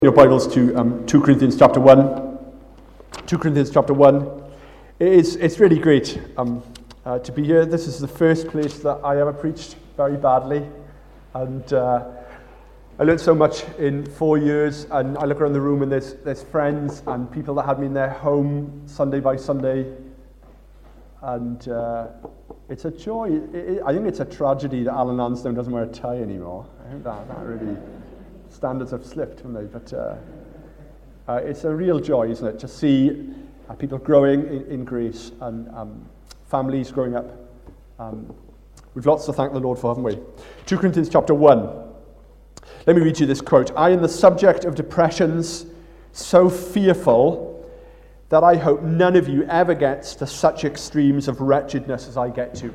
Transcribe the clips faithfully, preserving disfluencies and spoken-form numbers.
Your Bibles to um, two Corinthians chapter one. two Corinthians chapter one. It's, it's really great um, uh, to be here. This is the first place that I ever preached very badly. And uh, I learned so much in four years. And I look around the room and there's, there's friends and people that had me in their home Sunday by Sunday. And uh, it's a joy. It, it, I think it's a tragedy that Alan Lansdowne doesn't wear a tie anymore. I think that, that really... standards have slipped, haven't they? But uh, uh, it's a real joy, isn't it, to see uh, people growing in, in grace and um, families growing up. Um, we've lots to thank the Lord for, haven't we? two Corinthians chapter one. Let me read you this quote. I am the subject of depressions so fearful that I hope none of you ever gets to such extremes of wretchedness as I get to.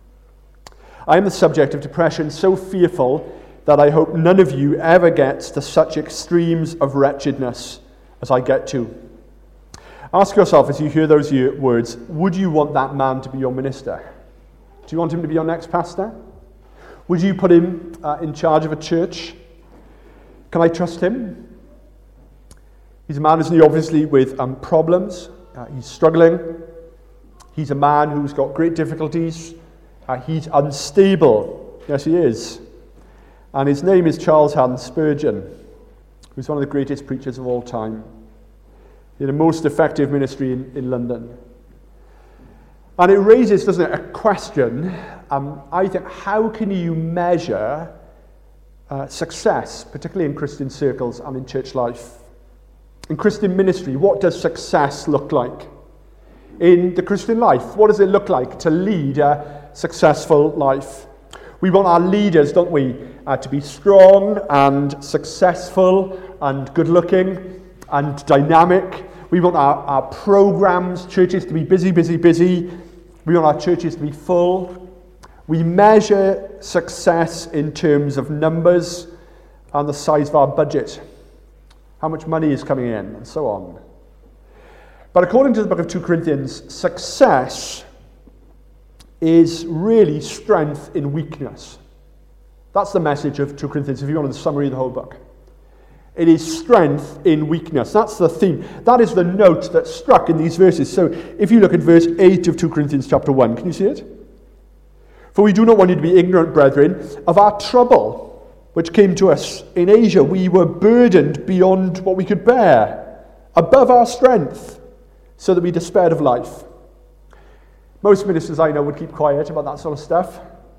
I am the subject of depression so fearful that I hope none of you ever gets to such extremes of wretchedness as I get to. Ask yourself as you hear those words, would you want that man to be your minister? Do you want him to be your next pastor? Would you put him uh, in charge of a church? Can I trust him? He's a man, isn't he, obviously, with um, problems. Uh, he's struggling. He's a man who's got great difficulties. Uh, he's unstable. Yes, he is. And his name is Charles Haddon Spurgeon, who's one of the greatest preachers of all time. He had a most effective ministry in, in London. And it raises, doesn't it, a question, um, I think, how can you measure uh, success, particularly in Christian circles and in church life? In Christian ministry, what does success look like? In the Christian life, what does it look like to lead a successful life? We want our leaders, don't we, uh, to be strong and successful and good-looking and dynamic. We want our, our programs, churches to be busy, busy, busy. We want our churches to be full. We measure success in terms of numbers and the size of our budget, how much money is coming in, and so on. But according to the book of two Corinthians, success is really strength in weakness. That's the message of two Corinthians, if you want the summary of the whole book. It is strength in weakness. That's the theme. That is the note that's struck in these verses. So if you look at verse eight of two Corinthians chapter one, can you see it? For we do not want you to be ignorant, brethren, of our trouble, which came to us in Asia. We were burdened beyond what we could bear, above our strength, so that we despaired of life. Most ministers I know would keep quiet about that sort of stuff.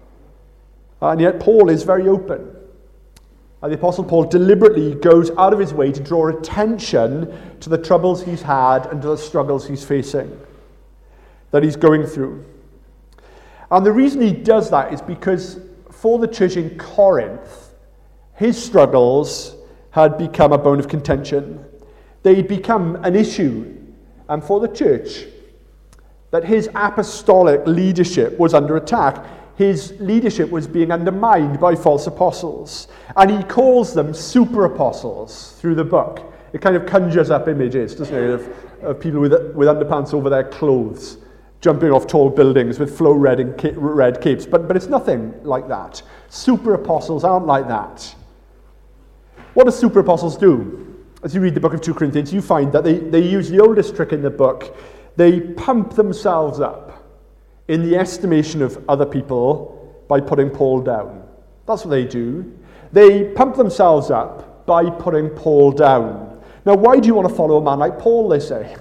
And yet Paul is very open. And the Apostle Paul deliberately goes out of his way to draw attention to the troubles he's had and to the struggles he's facing, that he's going through. And the reason he does that is because for the church in Corinth, his struggles had become a bone of contention. They'd become an issue. And for the church, that his apostolic leadership was under attack. His leadership was being undermined by false apostles. And he calls them super apostles through the book. It kind of conjures up images, doesn't it, of, of people with, with underpants over their clothes, jumping off tall buildings with flow red and ca- red capes. But, but it's nothing like that. Super apostles aren't like that. What do super apostles do? As you read the book of two Corinthians, you find that they, they use the oldest trick in the book. They pump themselves up in the estimation of other people by putting Paul down. That's what they do. They pump themselves up by putting Paul down. Now, why do you want to follow a man like Paul, they say?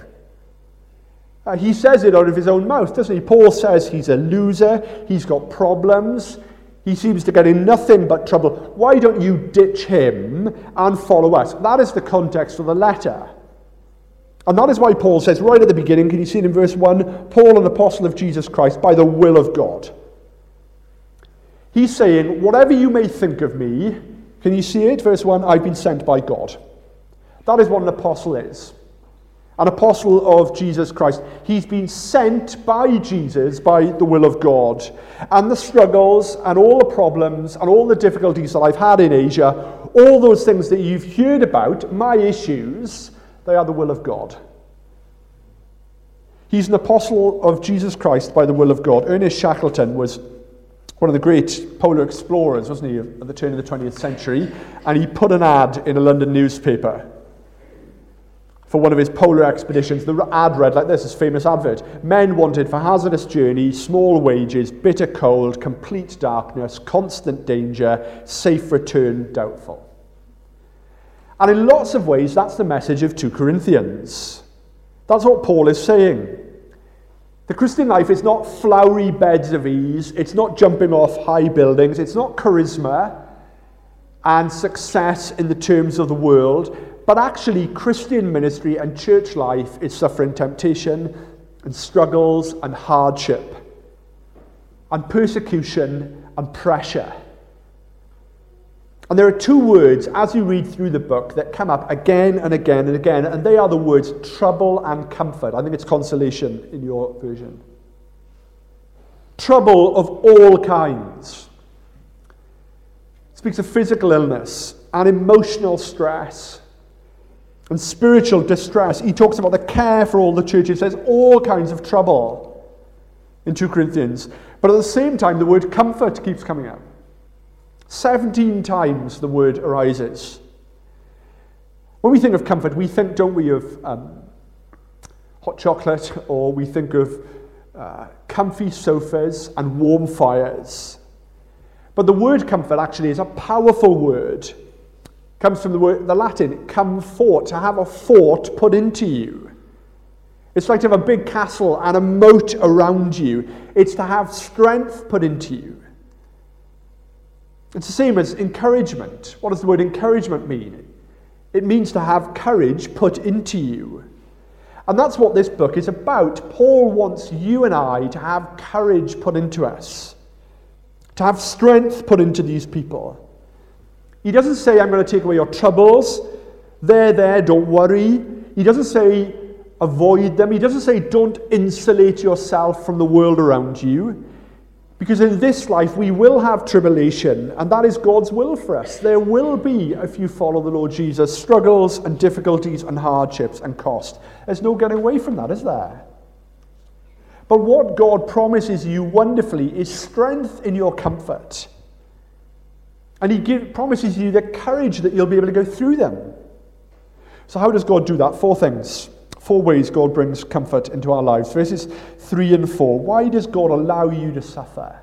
Uh, he says it out of his own mouth, doesn't he? Paul says he's a loser, he's got problems, he seems to get in nothing but trouble. Why don't you ditch him and follow us? That is the context of the letter. And that is why Paul says right at the beginning, can you see it in verse one? Paul, an apostle of Jesus Christ, by the will of God. He's saying, whatever you may think of me, can you see it? Verse one, I've been sent by God. That is what an apostle is. An apostle of Jesus Christ. He's been sent by Jesus, by the will of God. And the struggles and all the problems and all the difficulties that I've had in Asia, all those things that you've heard about, my issues, they are the will of God. He's an apostle of Jesus Christ by the will of God. Ernest Shackleton was one of the great polar explorers, wasn't he, at the turn of the twentieth century, and he put an ad in a London newspaper. for one of his polar expeditions. The ad read like this, this famous advert. Men wanted for hazardous journey, small wages, bitter cold, complete darkness, constant danger, safe return doubtful. And in lots of ways, that's the message of Second Corinthians. That's what Paul is saying. The Christian life is not flowery beds of ease. It's not jumping off high buildings. It's not charisma and success in the terms of the world. But actually, Christian ministry and church life is suffering temptation and struggles and hardship and persecution and pressure. And there are two words, as you read through the book, that come up again and again and again, and they are the words trouble and comfort. I think it's consolation in your version. Trouble of all kinds. It speaks of physical illness and emotional stress and spiritual distress. He talks about the care for all the churches. There's all kinds of trouble in Second Corinthians. But at the same time, the word comfort keeps coming up. seventeen times the word arises. When we think of comfort, we think, don't we, of um, hot chocolate, or we think of uh, comfy sofas and warm fires. But the word comfort actually is a powerful word. It comes from the word, the Latin, comfort, to have a fort put into you. It's like to have a big castle and a moat around you. It's to have strength put into you. It's the same as encouragement. What does the word encouragement mean? It means to have courage put into you. And that's what this book is about. Paul wants you and I to have courage put into us, to have strength put into these people. He doesn't say, I'm going to take away your troubles. They're there, don't worry. He doesn't say, avoid them. He doesn't say, don't insulate yourself from the world around you. Because in this life we will have tribulation, and that is God's will for us. There will be, if you follow the Lord Jesus, struggles and difficulties and hardships and cost. There's no getting away from that, is there? But what God promises you wonderfully is strength in your comfort. And he give, promises you the courage that you'll be able to go through them. So how does God do that? Four things. Four ways God brings comfort into our lives. Verses three and four. Why does God allow you to suffer?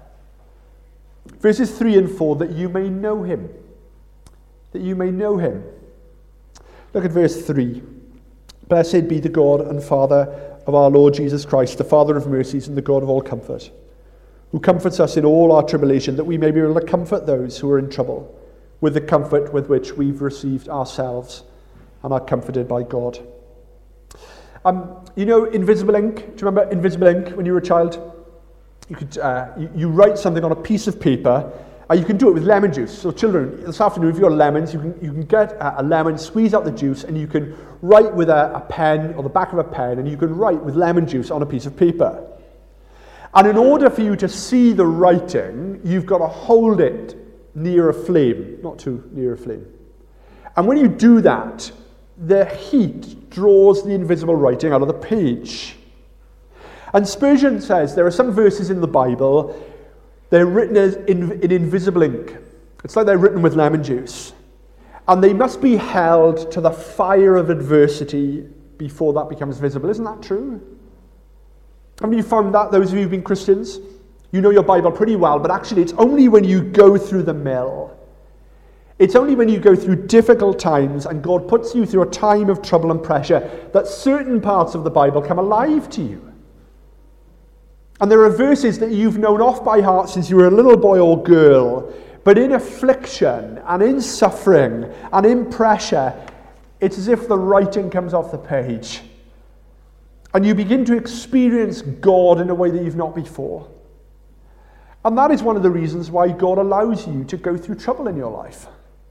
Verses three and four, that you may know him. That you may know him. Look at verse three. Blessed be the God and Father of our Lord Jesus Christ, the Father of mercies and the God of all comfort, who comforts us in all our tribulation, that we may be able to comfort those who are in trouble with the comfort with which we've received ourselves and are comforted by God. Um, you know invisible ink? Do you remember invisible ink when you were a child? You could uh, you, you write something on a piece of paper, and you can do it with lemon juice. So children, this afternoon, if you've got lemons, you can you can get a, a lemon, squeeze out the juice, and you can write with a, a pen, or the back of a pen, and you can write with lemon juice on a piece of paper. And in order for you to see the writing, you've got to hold it near a flame, not too near a flame. And when you do that, the heat draws the invisible writing out of the page. And Spurgeon says there are some verses in the Bible, they're written as in, in invisible ink. It's like they're written with lemon juice. And they must be held to the fire of adversity before that becomes visible. Isn't that true? Haven't you found that, those of you who've been Christians? You know your Bible pretty well, but actually it's only when you go through the mill, it's only when you go through difficult times and God puts you through a time of trouble and pressure that certain parts of the Bible come alive to you. And there are verses that you've known off by heart since you were a little boy or girl, but in affliction and in suffering and in pressure, it's as if the writing comes off the page. And you begin to experience God in a way that you've not before. And that is one of the reasons why God allows you to go through trouble in your life,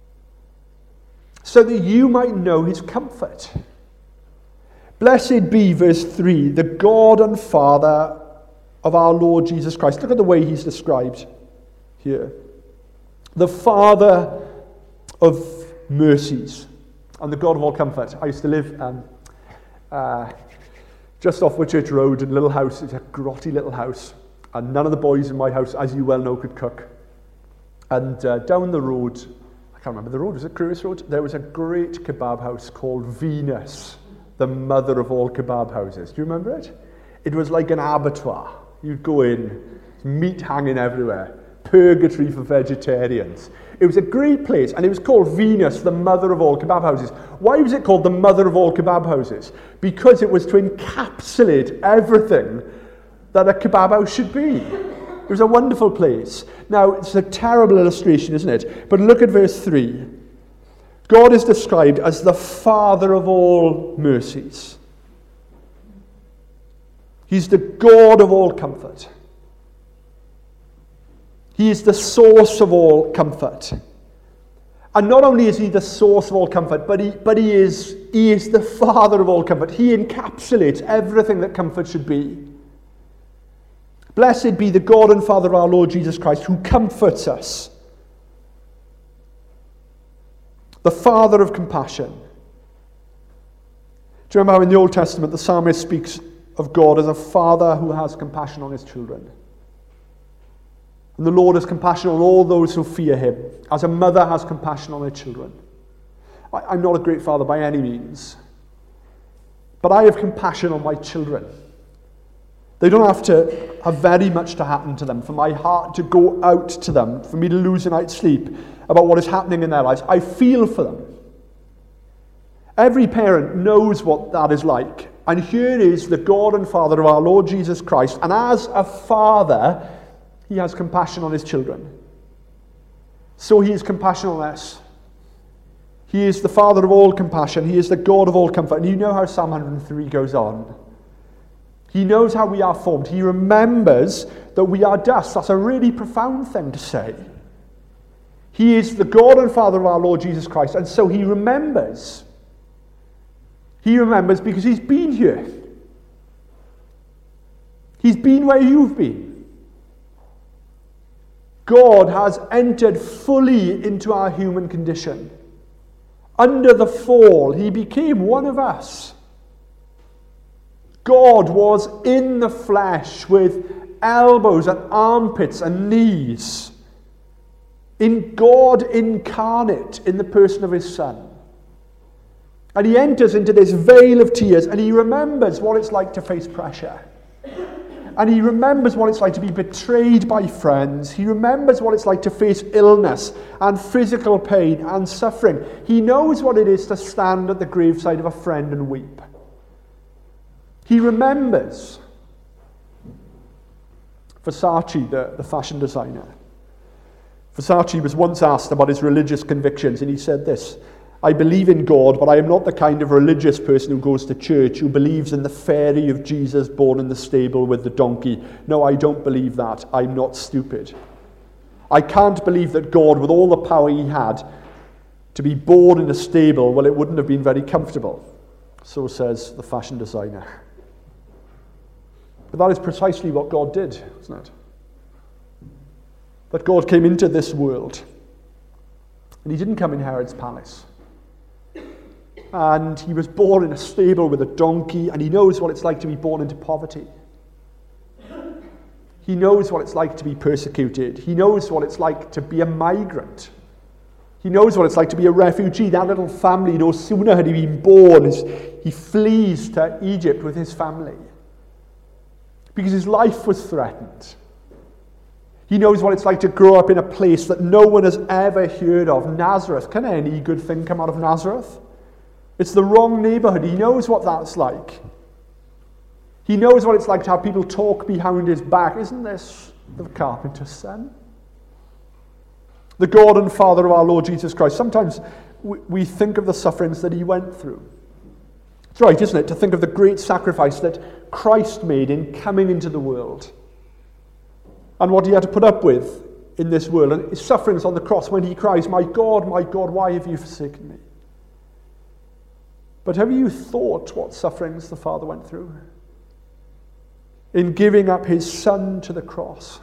so that you might know his comfort. Blessed be, verse three, the God and Father of our Lord Jesus Christ. Look at the way he's described here. The Father of mercies and the God of all comfort. I used to live um, uh, just off Whitchurch Road in a little house. It's a grotty little house. And none of the boys in my house, as you well know, could cook. And uh, down the road, I can't remember the road, was it Cruis Road? There was a great kebab house called Venus. the mother of all kebab houses. Do you remember it? It was like an abattoir. You'd go in, meat hanging everywhere, purgatory for vegetarians. It was a great place, and it was called Venus, the mother of all kebab houses. Why was it called the mother of all kebab houses? Because it was to encapsulate everything that a kebab house should be. It was a wonderful place. Now, it's a terrible illustration, isn't it? But look at verse three. God is described as the Father of all mercies. He's the God of all comfort. He is the source of all comfort. And not only is he the source of all comfort, but he, but he, is, he is the Father of all comfort. He encapsulates everything that comfort should be. Blessed be the God and Father of our Lord Jesus Christ, who comforts us. The Father of compassion. Do you remember how in the Old Testament the psalmist speaks of God as a father who has compassion on his children? And the Lord has compassion on all those who fear him, as a mother has compassion on her children. I, I'm not a great father by any means, but I have compassion on my children. They don't have to have very much to happen to them for my heart to go out to them, for me to lose a night's sleep about what is happening in their lives. I feel for them. Every parent knows what that is like. And here is the God and Father of our Lord Jesus Christ. And as a father, he has compassion on his children. So he has compassion on us. He is the Father of all compassion. He is the God of all comfort. And you know how Psalm one hundred three goes on. He knows how we are formed. He remembers that we are dust. That's a really profound thing to say. He is the God and Father of our Lord Jesus Christ. And so he remembers. He remembers because he's been here. He's been where you've been. God has entered fully into our human condition. Under the fall, he became one of us. God was in the flesh with elbows and armpits and knees. In God incarnate in the person of his Son. And he enters into this veil of tears and he remembers what it's like to face pressure. And he remembers what it's like to be betrayed by friends. He remembers what it's like to face illness and physical pain and suffering. He knows what it is to stand at the graveside of a friend and weep. He remembers. Versace, the, the fashion designer. Versace was once asked about his religious convictions, and he said this: I believe in God, but I am not the kind of religious person who goes to church, who believes in the fairy of Jesus born in the stable with the donkey. No, I don't believe that. I'm not stupid. I can't believe that God, with all the power he had, to be born in a stable, well, it wouldn't have been very comfortable. So says the fashion designer. But that is precisely what God did, isn't it? That God came into this world, and he didn't come in Herod's palace. And he was born in a stable with a donkey, and he knows what it's like to be born into poverty. He knows what it's like to be persecuted. He knows what it's like to be a migrant. He knows what it's like to be a refugee. That little family, no sooner had he been born, he flees to Egypt with his family because his life was threatened. He knows what it's like to grow up in a place that no one has ever heard of. Nazareth. Can any good thing come out of Nazareth? It's the wrong neighborhood. He knows what that's like. He knows what it's like to have people talk behind his back. Isn't this the carpenter's son? The God and Father of our Lord Jesus Christ. Sometimes we think of the sufferings that he went through. It's right, isn't it, to think of the great sacrifice that Christ made in coming into the world. And what he had to put up with in this world. And his sufferings on the cross when he cries, my God, my God, why have you forsaken me? But have you thought what sufferings the Father went through in giving up his Son to the cross?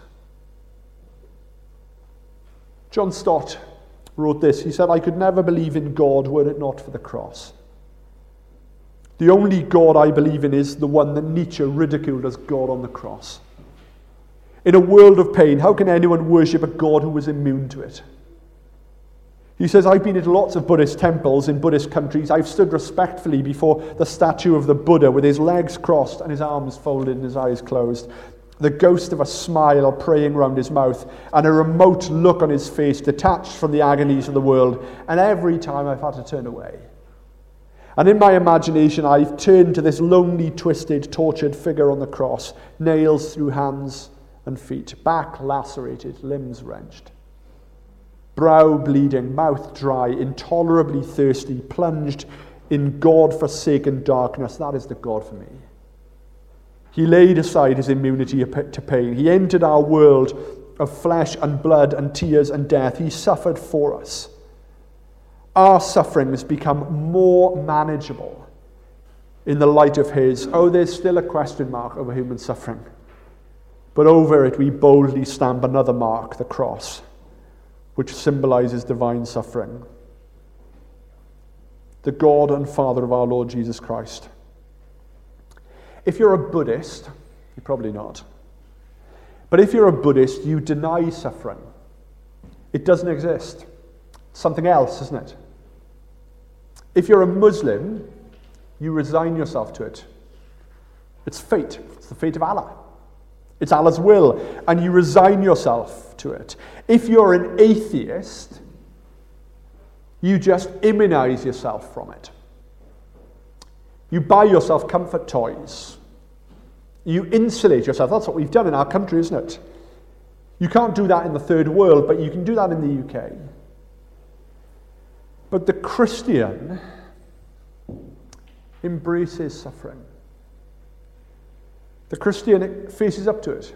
John Stott wrote this. He said, I could never believe in God were it not for the cross. The only God I believe in is the one that Nietzsche ridiculed as God on the cross. In a world of pain, how can anyone worship a God who was immune to it? He says, I've been at lots of Buddhist temples in Buddhist countries. I've stood respectfully before the statue of the Buddha with his legs crossed and his arms folded and his eyes closed. The ghost of a smile praying round his mouth and a remote look on his face detached from the agonies of the world. And every time I've had to turn away. And in my imagination, I've turned to this lonely, twisted, tortured figure on the cross, nails through hands and feet, back lacerated, limbs wrenched. Brow bleeding, mouth dry, intolerably thirsty, plunged in God-forsaken darkness. That is the God for me. He laid aside his immunity to pain. He entered our world of flesh and blood and tears and death. He suffered for us. Our sufferings become more manageable in the light of his. Oh, there's still a question mark over human suffering. But over it we boldly stamp another mark, the cross, which symbolizes divine suffering. The God and Father of our Lord Jesus Christ. If you're a Buddhist, you're probably not. But if you're a Buddhist, you deny suffering. It doesn't exist. Something else, isn't it? If you're a Muslim, you resign yourself to it. It's fate. It's the fate of Allah. It's Allah's will, and you resign yourself to it. If you're an atheist, you just immunize yourself from it. You buy yourself comfort toys. You insulate yourself. That's what we've done in our country, isn't it? You can't do that in the third world, but you can do that in the U K. But the Christian embraces suffering. The Christian faces up to it.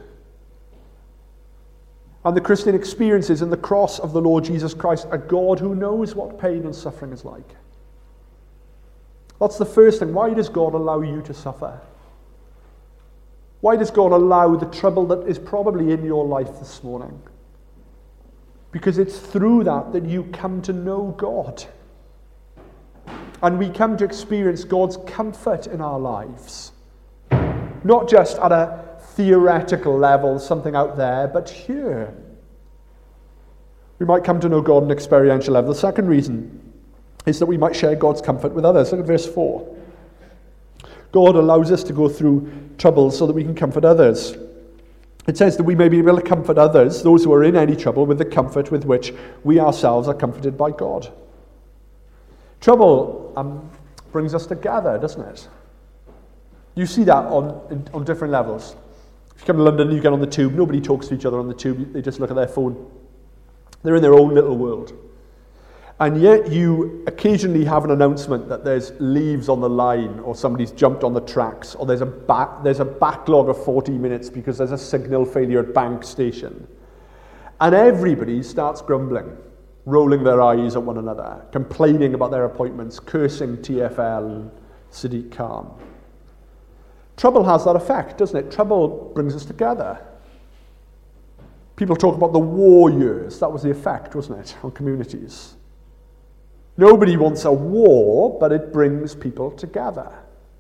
And the Christian experiences in the cross of the Lord Jesus Christ a God who knows what pain and suffering is like. That's the first thing. Why does God allow you to suffer? Why does God allow the trouble that is probably in your life this morning? Because it's through that that you come to know God. And we come to experience God's comfort in our lives. Not just at a theoretical level, something out there, but here. We might come to know God on an experiential level. The second reason is that we might share God's comfort with others. Look at verse four. God allows us to go through troubles so that we can comfort others. It says that we may be able to comfort others, those who are in any trouble, with the comfort with which we ourselves are comforted by God. Trouble um, brings us together, doesn't it? You see that on, on different levels. If you come to London, you get on the tube, nobody talks to each other on the tube, they just look at their phone. They're in their own little world. And yet you occasionally have an announcement that there's leaves on the line, or somebody's jumped on the tracks, or there's a back, there's a backlog of forty minutes because there's a signal failure at Bank Station. And everybody starts grumbling, rolling their eyes at one another, complaining about their appointments, cursing T F L and Sadiq Khan. Trouble has that effect, doesn't it? Trouble brings us together. People talk about the war years. That was the effect, wasn't it, on communities? Nobody wants a war, but it brings people together.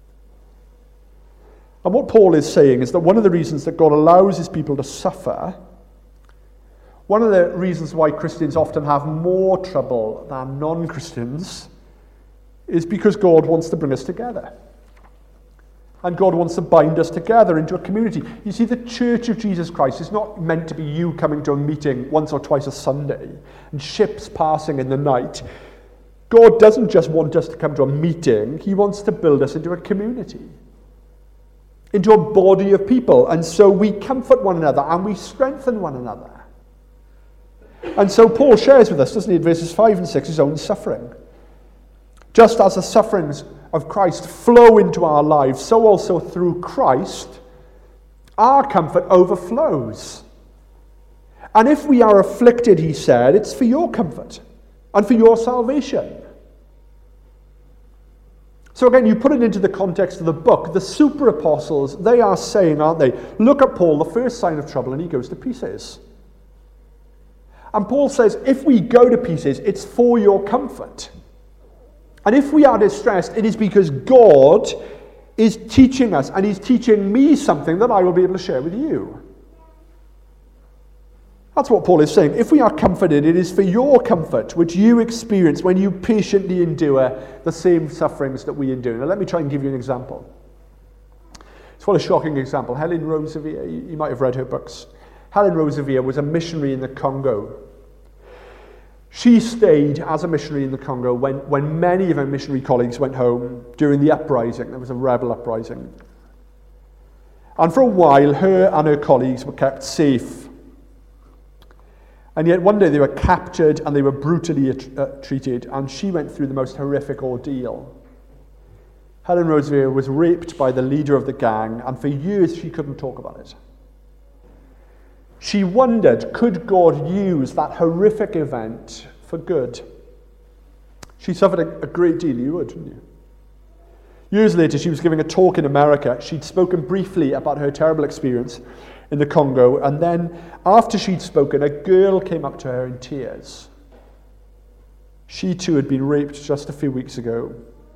And what Paul is saying is that one of the reasons that God allows his people to suffer, one of the reasons why Christians often have more trouble than non-Christians, is because God wants to bring us together. And God wants to bind us together into a community. You see, the Church of Jesus Christ is not meant to be you coming to a meeting once or twice a Sunday and ships passing in the night. God doesn't just want us to come to a meeting. He wants to build us into a community, into a body of people. And so we comfort one another and we strengthen one another. And so Paul shares with us, doesn't he, in verses five and six, his own suffering. Just as the sufferings of Christ flow into our lives, so also through Christ, our comfort overflows. And if we are afflicted, he said, it's for your comfort and for your salvation. So again, you put it into the context of the book. The super apostles, they are saying, aren't they, look at Paul, the first sign of trouble, and he goes to pieces. And Paul says, if we go to pieces, it's for your comfort. And if we are distressed, it is because God is teaching us, and he's teaching me something that I will be able to share with you. That's what Paul is saying. If we are comforted, it is for your comfort, which you experience when you patiently endure the same sufferings that we endure. Now, let me try and give you an example. It's quite a shocking example. Helen Roseveare, you, you might have read her books. Helen Roseveare was a missionary in the Congo. She stayed as a missionary in the Congo when, when many of her missionary colleagues went home during the uprising. There was a rebel uprising. And for a while, her and her colleagues were kept safe. And yet one day they were captured and they were brutally uh, treated, and she went through the most horrific ordeal. Helen Roseveare was raped by the leader of the gang, and for years she couldn't talk about it. She wondered, could God use that horrific event for good? She suffered a, a great deal, you would, wouldn't you? Years later, she was giving a talk in America. She'd spoken briefly about her terrible experience in the Congo, and then after she'd spoken, a girl came up to her in tears. She too had been raped just a few weeks ago.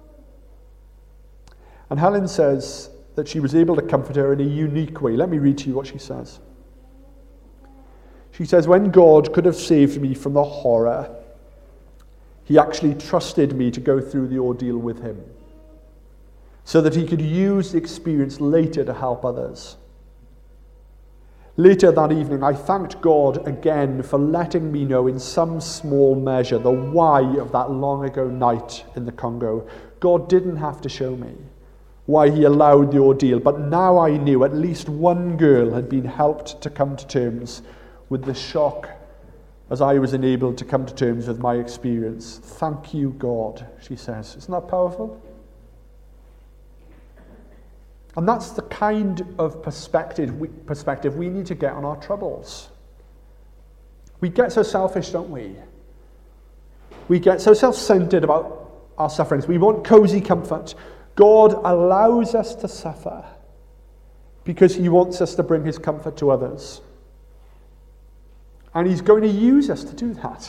And Helen says that she was able to comfort her in a unique way. Let me read to you what she says. She says, when God could have saved me from the horror, he actually trusted me to go through the ordeal with him, so that he could use the experience later to help others. Later that evening, I thanked God again for letting me know in some small measure the why of that long ago night in the Congo. God didn't have to show me why he allowed the ordeal, but now I knew at least one girl had been helped to come to terms with the shock as I was enabled to come to terms with my experience. Thank you, God, she says. Isn't that powerful? And that's the kind of perspective we, perspective we need to get on our troubles. We get so selfish, don't we? We get so self-centered about our sufferings. We want cozy comfort. God allows us to suffer because he wants us to bring his comfort to others. And he's going to use us to do that.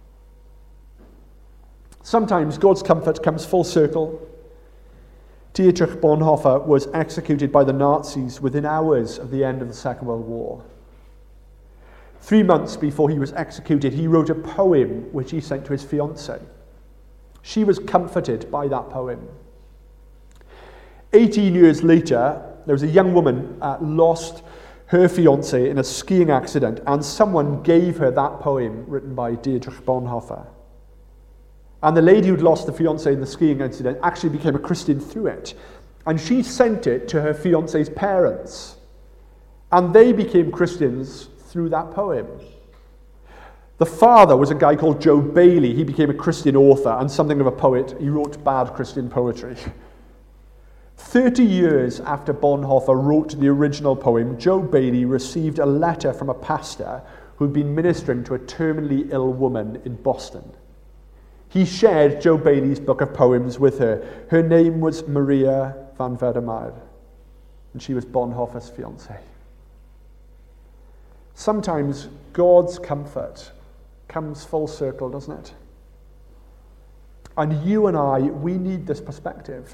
Sometimes God's comfort comes full circle. Dietrich Bonhoeffer was executed by the Nazis within hours of the end of the Second World War. Three months before he was executed, he wrote a poem which he sent to his fiancée. She was comforted by that poem. Eighteen years later, there was a young woman uh, lost her fiancé in a skiing accident, and someone gave her that poem written by Dietrich Bonhoeffer. And the lady who'd lost the fiancé in the skiing incident actually became a Christian through it. And she sent it to her fiancé's parents. And they became Christians through that poem. The father was a guy called Joe Bailey. He became a Christian author and something of a poet. He wrote bad Christian poetry. Thirty years after Bonhoeffer wrote the original poem, Joe Bailey received a letter from a pastor who'd been ministering to a terminally ill woman in Boston. He shared Joe Bailey's book of poems with her. Her name was Maria van Verdermeer, and she was Bonhoeffer's fiancée. Sometimes God's comfort comes full circle, doesn't it? And you and I, we need this perspective.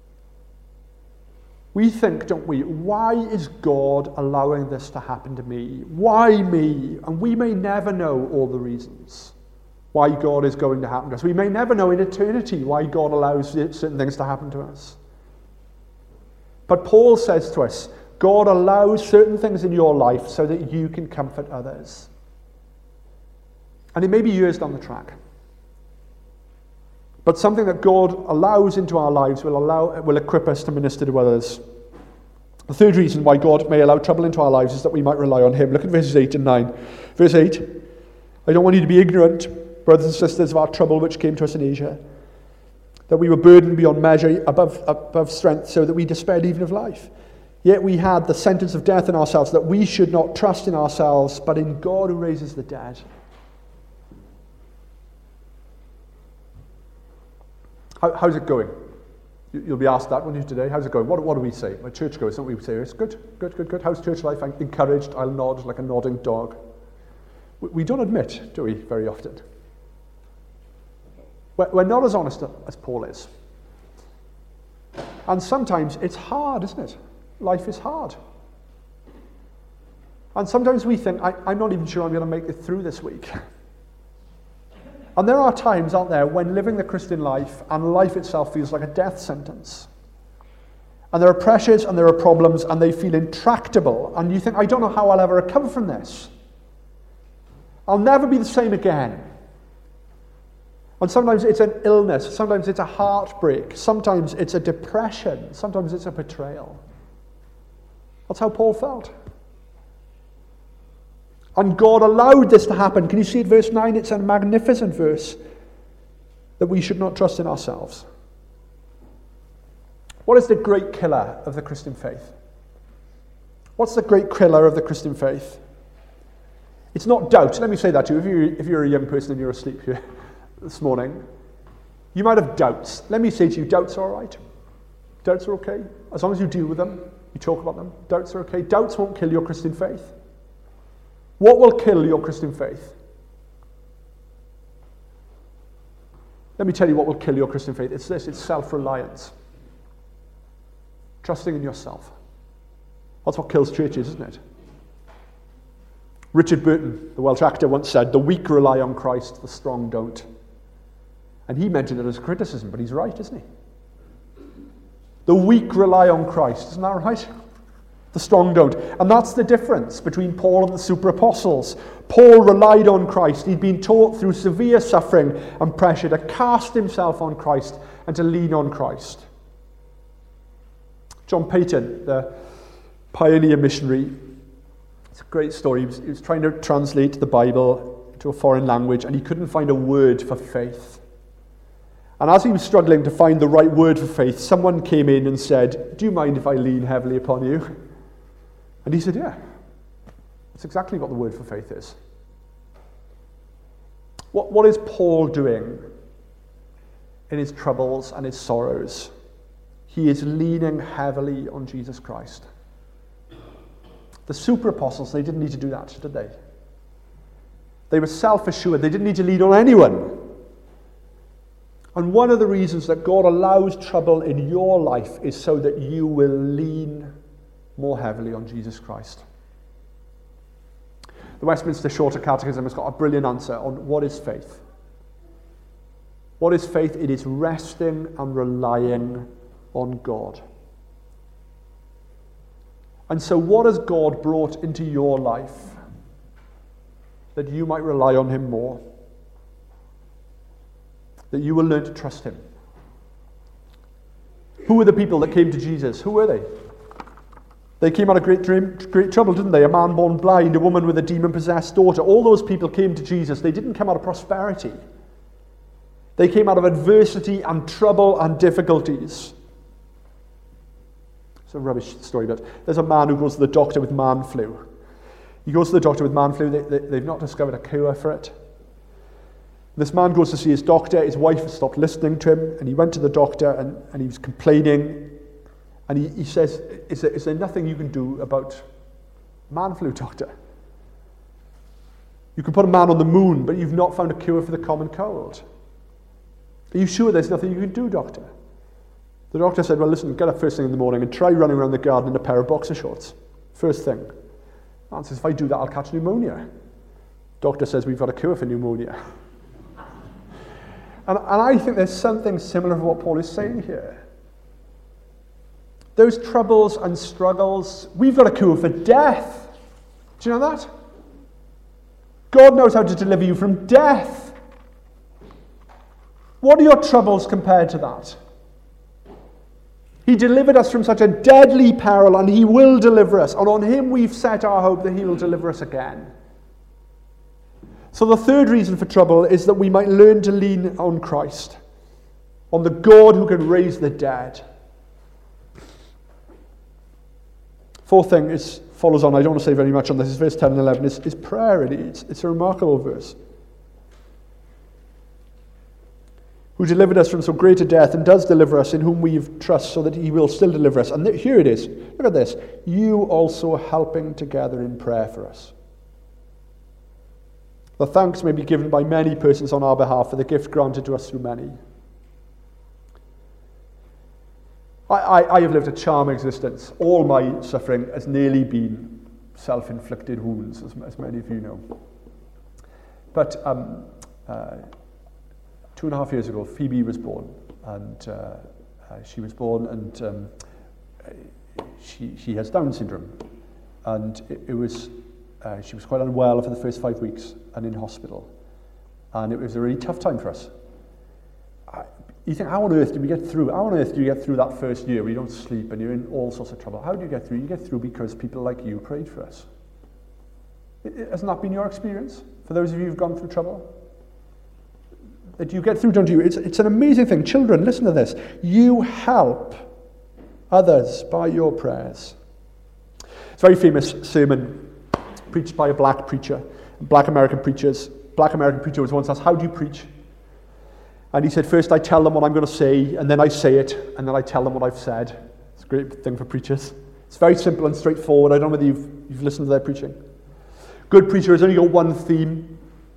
We think, don't we, why is God allowing this to happen to me? Why me? And we may never know all the reasons why God is going to happen to us. We may never know in eternity why God allows certain things to happen to us. But Paul says to us, God allows certain things in your life so that you can comfort others. And it may be years down the track. But something that God allows into our lives will allow, will equip us to minister to others. The third reason why God may allow trouble into our lives is that we might rely on him. Look at verses eight and nine. Verse eight, I don't want you to be ignorant, brothers and sisters, of our trouble which came to us in Asia, that we were burdened beyond measure, above, above strength, so that we despaired even of life. Yet we had the sentence of death in ourselves, that we should not trust in ourselves, but in God who raises the dead. How, how's it going? You'll be asked that, won't you, today? How's it going? What, what do we say? My church goes, don't we say? It's good, good, good, good. How's church life? I'm encouraged. I'll nod like a nodding dog. We, we don't admit, do we, very often? We're, we're not as honest as Paul is. And sometimes it's hard, isn't it? Life is hard. And sometimes we think, I, I'm not even sure I'm going to make it through this week. And there are times, aren't there, when living the Christian life and life itself feels like a death sentence. And there are pressures and there are problems and they feel intractable. And you think, I don't know how I'll ever recover from this. I'll never be the same again. And sometimes it's an illness. Sometimes it's a heartbreak. Sometimes it's a depression. Sometimes it's a betrayal. That's how Paul felt. And God allowed this to happen. Can you see it? Verse nine, it's a magnificent verse that we should not trust in ourselves. What is the great killer of the Christian faith? What's the great killer of the Christian faith? It's not doubt. Let me say that to you. If you're, if you're a young person and you're asleep here this morning, you might have doubts. Let me say to you, doubts are all right. Doubts are okay. As long as you deal with them, you talk about them. Doubts are okay. Doubts won't kill your Christian faith. What will kill your Christian faith? Let me tell you what will kill your Christian faith. It's this, it's self-reliance. Trusting in yourself. That's what kills churches, isn't it? Richard Burton, the Welsh actor, once said, the weak rely on Christ, the strong don't. And he mentioned it as a criticism, but he's right, isn't he? The weak rely on Christ, isn't that right? The strong don't. And that's the difference between Paul and the super apostles. Paul relied on Christ. He'd been taught through severe suffering and pressure to cast himself on Christ and to lean on Christ. John Paton, the pioneer missionary, it's a great story. He was, he was trying to translate the Bible to a foreign language and he couldn't find a word for faith. And as he was struggling to find the right word for faith, someone came in and said, do you mind if I lean heavily upon you? And he said, yeah, that's exactly what the word for faith is. What, what is Paul doing in his troubles and his sorrows? He is leaning heavily on Jesus Christ. The super apostles, they didn't need to do that, did they? They were self-assured. They didn't need to lean on anyone. And one of the reasons that God allows trouble in your life is so that you will lean more heavily on Jesus Christ. The Westminster Shorter Catechism has got a brilliant answer on what is faith. What is faith? It is resting and relying on God. And so what has God brought into your life that you might rely on him more? That you will learn to trust him? Who were the people that came to Jesus? Who were they? They came out of great, dream, great trouble, didn't they? A man born blind, a woman with a demon-possessed daughter. All those people came to Jesus. They didn't come out of prosperity. They came out of adversity and trouble and difficulties. It's a rubbish story, but there's a man who goes to the doctor with man flu. He goes to the doctor with man flu. They, they, they've not discovered a cure for it. This man goes to see his doctor. His wife has stopped listening to him, and he went to the doctor, and, and he was complaining. And he, he says, is there, is there nothing you can do about man flu, doctor? You can put a man on the moon, but you've not found a cure for the common cold. Are you sure there's nothing you can do, doctor? The doctor said, well, listen, get up first thing in the morning and try running around the garden in a pair of boxer shorts. First thing. Man says, if I do that, I'll catch pneumonia. Doctor says, we've got a cure for pneumonia. and, and I think there's something similar to what Paul is saying here. Those troubles and struggles, we've got a cure for death. Do you know that? God knows how to deliver you from death. What are your troubles compared to that? He delivered us from such a deadly peril, and he will deliver us. And on him we've set our hope that he will deliver us again. So the third reason for trouble is that we might learn to lean on Christ, on the God who can raise the dead. Fourth thing is, follows on, I don't want to say very much on this, is verse ten and eleven, is, is prayer really. It's, it's a remarkable verse. Who delivered us from so great a death and does deliver us, in whom we have trust, so that he will still deliver us. And th- here it is. Look at this. You also helping together in prayer for us. The thanks may be given by many persons on our behalf for the gift granted to us through many. I, I, I have lived a charmed existence. All my suffering has nearly been self-inflicted wounds, as, as many of you know. But um, uh, two and a half years ago, Phoebe was born, and uh, uh, she was born, and um, she she has Down syndrome, and it, it was uh, she was quite unwell for the first five weeks and in hospital, and it was a really tough time for us. I, you think, how on earth do we get through? How on earth do you get through that first year where you don't sleep and you're in all sorts of trouble? How do you get through? You get through because people like you prayed for us. It, it, hasn't that been your experience? For those of you who've gone through trouble? That you get through, don't you? It's, it's an amazing thing. Children, listen to this. You help others by your prayers. It's a very famous sermon preached by a black preacher, black American preachers. Black American preacher was once asked, how do you preach? And he said, first I tell them what I'm going to say, and then I say it, and then I tell them what I've said. It's a great thing for preachers. It's very simple and straightforward. I don't know whether you've, you've listened to their preaching. Good preacher has only got one theme.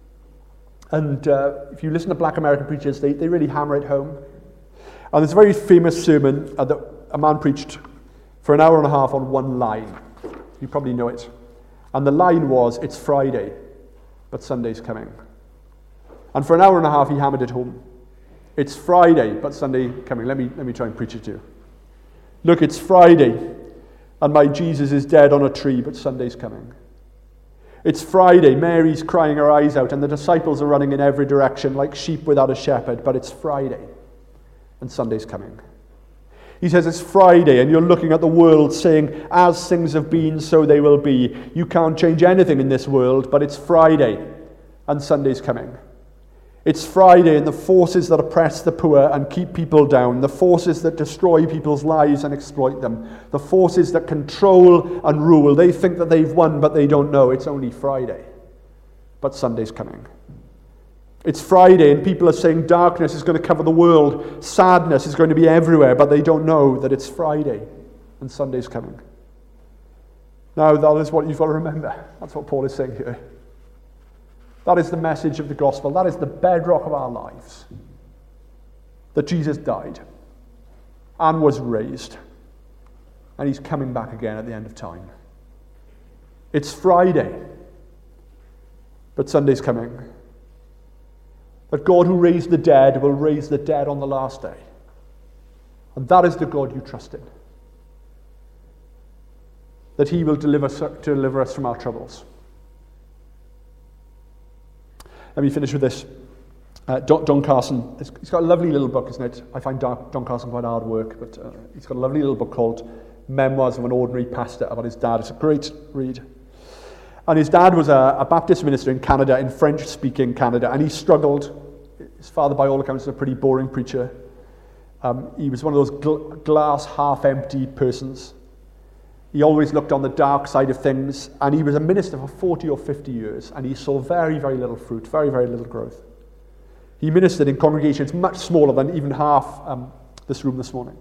And uh, if you listen to black American preachers, they, they really hammer it home. And there's a very famous sermon uh, that a man preached for an hour and a half on one line. You probably know it. And the line was, it's Friday, but Sunday's coming. And for an hour and a half, he hammered it home. It's Friday, but Sunday coming. Let me, let me try and preach it to you. Look, it's Friday, and my Jesus is dead on a tree, but Sunday's coming. It's Friday, Mary's crying her eyes out, and the disciples are running in every direction like sheep without a shepherd, but it's Friday, and Sunday's coming. He says it's Friday, and you're looking at the world saying, as things have been, so they will be. You can't change anything in this world, but it's Friday, and Sunday's coming. It's Friday, and the forces that oppress the poor and keep people down, the forces that destroy people's lives and exploit them, the forces that control and rule, they think that they've won, but they don't know. It's only Friday, but Sunday's coming. It's Friday, and people are saying darkness is going to cover the world, sadness is going to be everywhere, but they don't know that it's Friday, and Sunday's coming. Now, that is what you've got to remember. That's what Paul is saying here. That is the message of the gospel. That is the bedrock of our lives. That Jesus died and was raised, and he's coming back again at the end of time. It's Friday, but Sunday's coming. That God who raised the dead will raise the dead on the last day. And that is the God you trust in. That he will deliver, deliver us from our troubles. Let me finish with this. Uh, Don, Don Carson, he's got a lovely little book, isn't it? I find Don, Don Carson quite hard work, but uh, he's got a lovely little book called Memoirs of an Ordinary Pastor about his dad. It's a great read. And his dad was a, a Baptist minister in Canada, in French-speaking Canada, and he struggled. His father, by all accounts, was a pretty boring preacher. Um, he was one of those gl- glass half-empty persons. He always looked on the dark side of things, and he was a minister for forty or fifty years, and he saw very, very little fruit, very, very little growth. He ministered in congregations much smaller than even half um, this room this morning.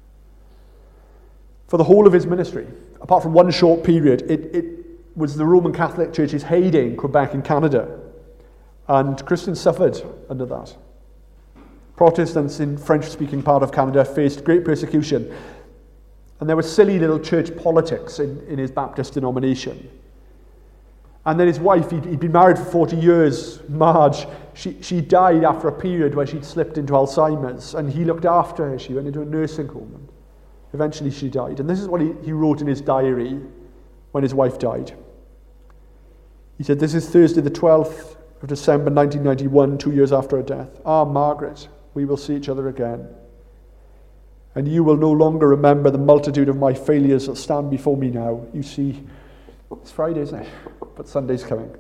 For the whole of his ministry, apart from one short period, it, it was the Roman Catholic Church's heyday in Quebec and Canada, and Christians suffered under that. Protestants in French-speaking part of Canada faced great persecution. And there was silly little church politics in, in his Baptist denomination. And then his wife, he'd, he'd been married for forty years, Marge, she, she died after a period where she'd slipped into Alzheimer's, and he looked after her. She went into a nursing home, and eventually she died. And this is what he, he wrote in his diary when his wife died. He said, this is Thursday the twelfth of December nineteen ninety-one, two years after her death. Ah, Margaret, we will see each other again. And you will no longer remember the multitude of my failures that stand before me now. You see, it's Friday, isn't it? But Sunday's coming.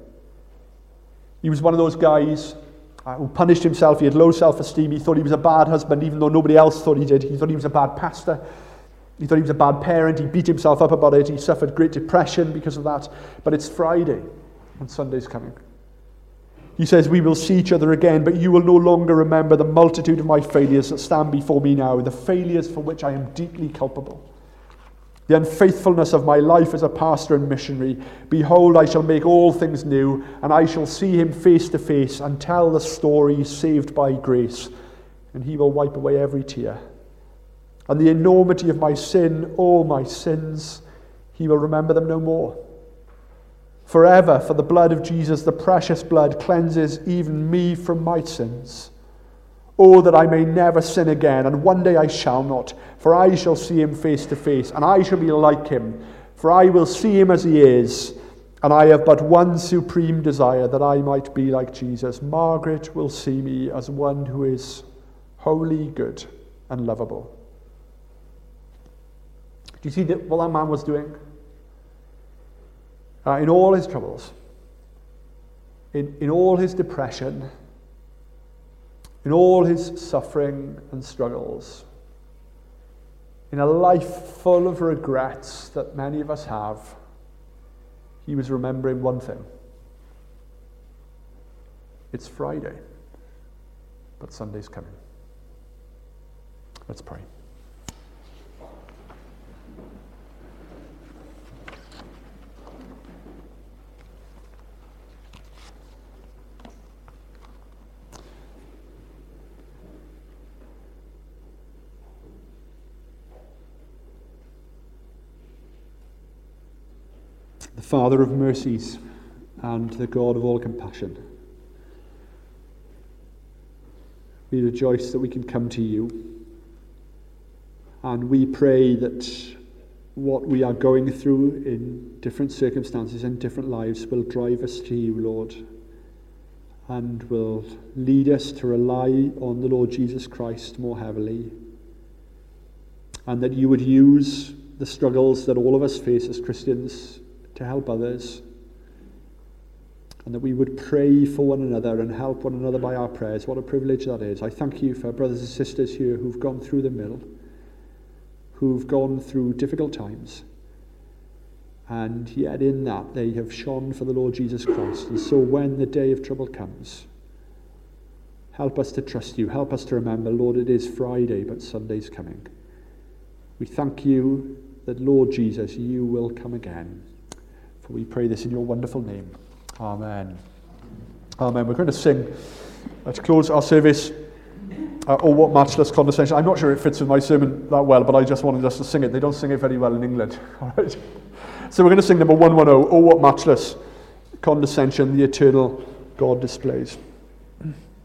He was one of those guys uh, who punished himself. He had low self-esteem. He thought he was a bad husband, even though nobody else thought he did. He thought he was a bad pastor. He thought he was a bad parent. He beat himself up about it. He suffered great depression because of that. But it's Friday, and Sunday's coming. He says, we will see each other again, but you will no longer remember the multitude of my failures that stand before me now, the failures for which I am deeply culpable. The unfaithfulness of my life as a pastor and missionary. Behold, I shall make all things new, and I shall see him face to face and tell the story saved by grace, and he will wipe away every tear. And the enormity of my sin, all my sins, he will remember them no more. forever, for the blood of Jesus, the precious blood, cleanses even me from my sins. Oh, that I may never sin again, and one day I shall not, for I shall see him face to face, and I shall be like him, for I will see him as he is, and I have but one supreme desire, that I might be like Jesus. Margaret will see me as one who is holy, good, and lovable. Do you see that what that man was doing? Uh, in all his troubles, in, in all his depression, in all his suffering and struggles, in a life full of regrets that many of us have, he was remembering one thing. It's Friday, but Sunday's coming. Let's pray. The Father of mercies and the God of all compassion, we rejoice that we can come to you, and we pray that what we are going through in different circumstances and different lives will drive us to you, Lord, and will lead us to rely on the Lord Jesus Christ more heavily, and that you would use the struggles that all of us face as Christians to help others, and that we would pray for one another and help one another by our prayers. What a privilege that is. I thank you for brothers and sisters here who've gone through the mill, who've gone through difficult times, and yet in that they have shone for the Lord Jesus Christ. And so when the day of trouble comes, help us to trust you. Help us to remember, Lord, it is Friday, but Sunday's coming. We thank you that, Lord Jesus, you will come again. For we pray this in your wonderful name. Amen. Amen. We're going to sing uh, to close our service, uh, Oh What Matchless Condescension. I'm not sure it fits with my sermon that well, but I just wanted us to sing it. They don't sing it very well in England. All right. So we're going to sing number one ten, Oh What Matchless Condescension the Eternal God Displays.